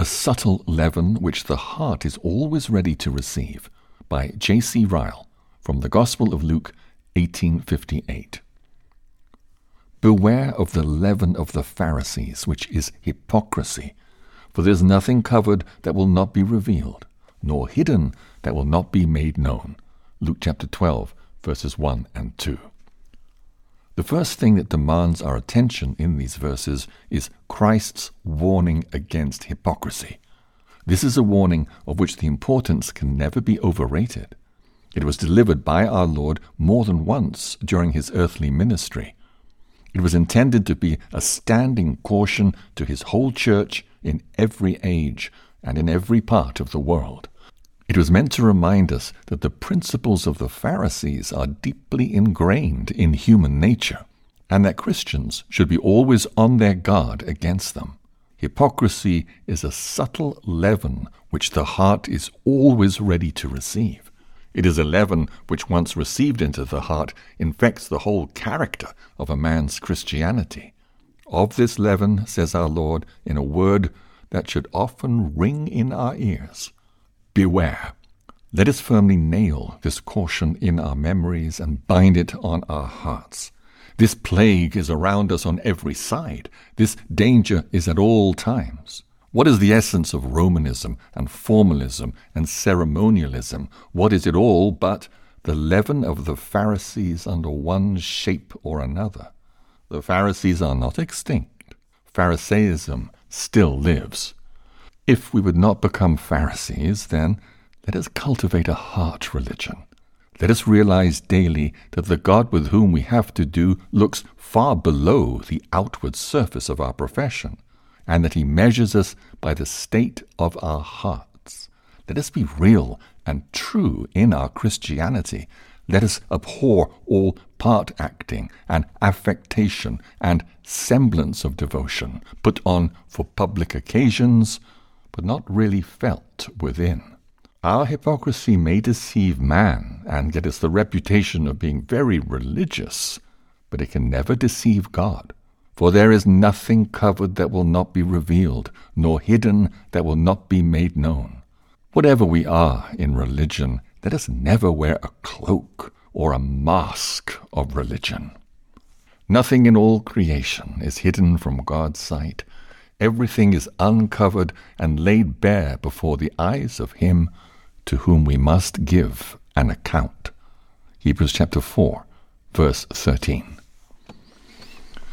A Subtle Leaven Which the Heart is Always Ready to Receive by J.C. Ryle, from the Gospel of Luke, 1858. Beware of the leaven of the Pharisees, which is hypocrisy. For there is nothing covered that will not be revealed, nor hidden that will not be made known. Luke chapter 12, verses 1 and 2. The first thing that demands our attention in these verses is Christ's warning against hypocrisy. This is a warning of which the importance can never be overrated. It was delivered by our Lord more than once during his earthly ministry. It was intended to be a standing caution to his whole church in every age and in every part of the world. It was meant to remind us that the principles of the Pharisees are deeply ingrained in human nature, and that Christians should be always on their guard against them. Hypocrisy is a subtle leaven which the heart is always ready to receive. It is a leaven which, once received into the heart, infects the whole character of a man's Christianity. Of this leaven, says our Lord, in a word that should often ring in our ears: beware. Let us firmly nail this caution in our memories and bind it on our hearts. This plague is around us on every side. This danger is at all times. What is the essence of Romanism and formalism and ceremonialism? What is it all but the leaven of the Pharisees under one shape or another? The Pharisees are not extinct. Pharisaism still lives. If we would not become Pharisees, then let us cultivate a heart religion. Let us realize daily that the God with whom we have to do looks far below the outward surface of our profession, and that he measures us by the state of our hearts. Let us be real and true in our Christianity. Let us abhor all part-acting and affectation and semblance of devotion, put on for public occasions, but not really felt within. Our hypocrisy may deceive man and get us the reputation of being very religious, but it can never deceive God. For there is nothing covered that will not be revealed, nor hidden that will not be made known. Whatever we are in religion, let us never wear a cloak or a mask of religion. Nothing in all creation is hidden from God's sight. Everything is uncovered and laid bare before the eyes of him to whom we must give an account. Hebrews chapter 4, verse 13.